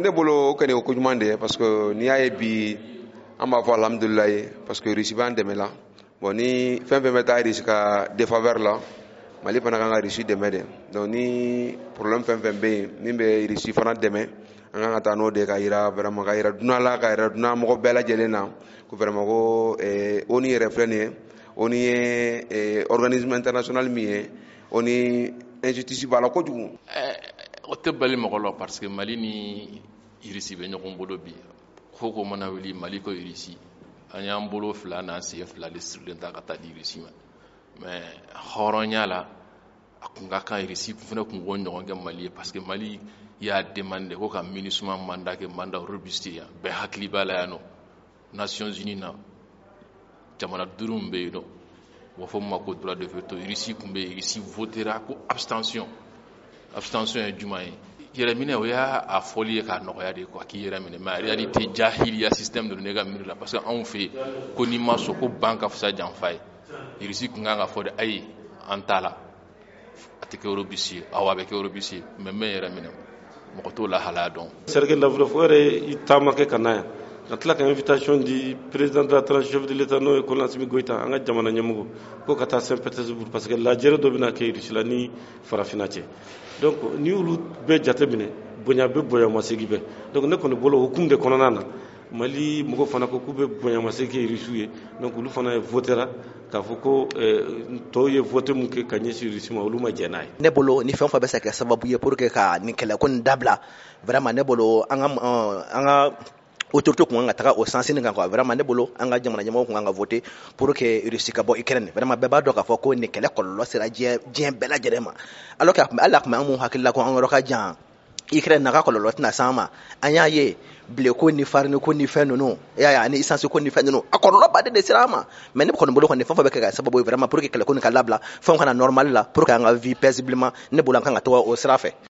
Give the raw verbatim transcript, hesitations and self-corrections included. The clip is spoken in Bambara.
ne bolo kene ko jumande parce que ni ay bi an b'a fɔ alhamdulilayi parce que Russie b'an dɛmɛ la bon ni fɛn fɛn bɛ taa Russie ka défaveur la Mali fana kan ka Russie dɛmɛ de donc ni problème fɛn fɛn bɛ yen min bɛ Russie fana dɛmɛ an kan ka taa n'o de ka yira vraiment ka yira dunan la ka yira dunan mɔgɔ bɛɛ lajɛlen na ko vraiment ko O N U yɛrɛ filɛ nin ye O N U ye organisme international min ye o ni injustice b'a la kojugu. O tɛ bali mɔgɔ la parce que Mali ni Russie bɛ ɲɔgɔn bolo bi ko ko mana wuli Mali ko Russie an y'an bolo fila n'an sen fila de sirilen ta ka taa di Russie ma mais hɔrɔnya la a kun ka kan Russie fana kun b'o ɲɔgɔn kɛ Mali ye parce que Mali y'a demandé ko ka MINUSMA mandat kɛ mandat robuste ye bɛɛ hakili b'a la yan nɔ Nations Unies na jamana duuru min bɛ yen nɔ u b'a fɔ min ma ko droit de veto Russie kun bɛ yen Russie votera ko abstention abstention ye jumɛn ye yɛrɛminɛ o y'a fɔli ye k'a nɔgɔya de quoi k'i yɛrɛminɛ mais en réalité jahiliya système de ne ka miiri la parce que anw fɛ yen ko n'i ma sɔn ko ban ka fisa janfa ye Russie kun kan ka fɔ de ayi an t'a la a tɛ kɛ Eurobus ye awɔ a bɛ kɛ Eurobus ye mais n bɛ n yɛrɛ minɛ mɔgɔ t'o lahalaya dɔn. Serge Lavrov o yɛrɛ i taama kɛ ka na yan ka tila ka invitation di président de la transition chef de l'état n'o ye Colin Assimi Goïta an ka jamana ɲɛmɔgɔ ko ka taa Saint-Pétersbourg parce que lajɛrɛ dɔ bɛna kɛ Russie la ni farafinna cɛ donc ni olu bɛɛ jate minɛ bonya bɛ bonyamasegin bɛɛ donc ne kɔni bolo hukumu de kɔnɔna na Mali mɔgɔ fana ko k'u bɛ bonyamasegin kɛ Russie ye donc olu fana votera k'a fɔ ko tɔw ye vote mun kɛ ka ɲɛsin Russie ma olu ma jɛn n'a ye. Ne bolo ni fɛn o fɛn bɛ se ka kɛ sababu ye pour que ka nin kɛlɛ ko nin dabila vraiment ne bolo an ka an ka autorité kun kan ka taga o sansini kan quoi vraiment ne bolo an ka jamana ɲɛmɔgɔ kun kan ka voter pour que Russie ka bɔ Ukraine vraiment bɛɛ b'a dɔn k'a fɔ ko nin kɛlɛ kɔlɔlɔ sera diɲɛ diɲɛ bɛɛ lajɛlen ma alors que a tun bɛ hali a tun bɛ an mun hakili la ko an yɔrɔ ka jan Ukraine na ka kɔlɔlɔ tɛna s'an ma an y'a ye blé ko ni farine ko ni fɛn ninnu e y'a ye ani essence ko ni fɛn ninnu a kɔlɔlɔ baden de sera an ma mais ne kɔni bolo kɔni fɛn o fɛn bɛ kɛ ka sababu ye vraiment pour que kɛlɛ ko nin ka labila fɛnw kana normal la pour que an ka vie paisiblement ne bolo an kan ka taga o sira fɛ.